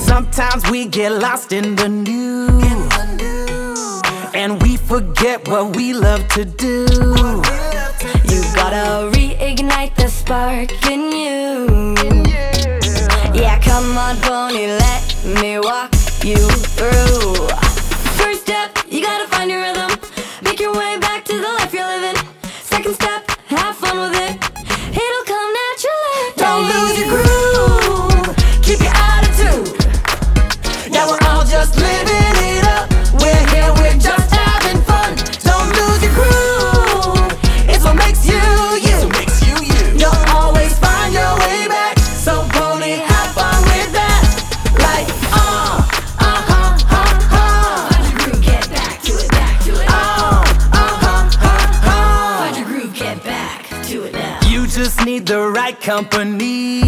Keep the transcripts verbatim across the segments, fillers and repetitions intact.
Sometimes we get lost in the new, and we forget what we love to do. You gotta reignite the spark in you. Yeah, come on, pony, let me walk you through. First step, you gotta find your rhythm. Make your way back to the life you're living. Second step, have fun with it. It'll come naturally. Don't lose your groove, keep your attitude. Yeah, we're all just living it up. We're here, we're just having fun. Don't lose your groove, it's what makes you you. It's what makes you you. You'll always find your way back. So pony, have fun with that. Like, uh, uh-huh, uh-huh. Find your groove, get back to it, back to it. Oh, uh-huh, uh-huh. Find your groove, get back to it now. You just need the right company.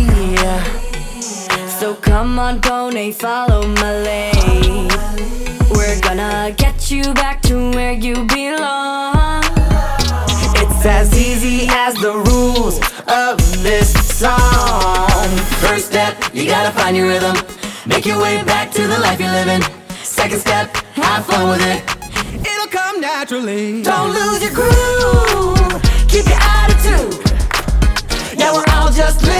So come on, pony, follow my lead. We're gonna get you back to where you belong. It's as easy as the rules of this song. First step, you gotta find your rhythm. Make your way back to the life you're living. Second step, have fun with it. It'll come naturally. Don't lose your groove, keep your attitude. Yeah, we're all just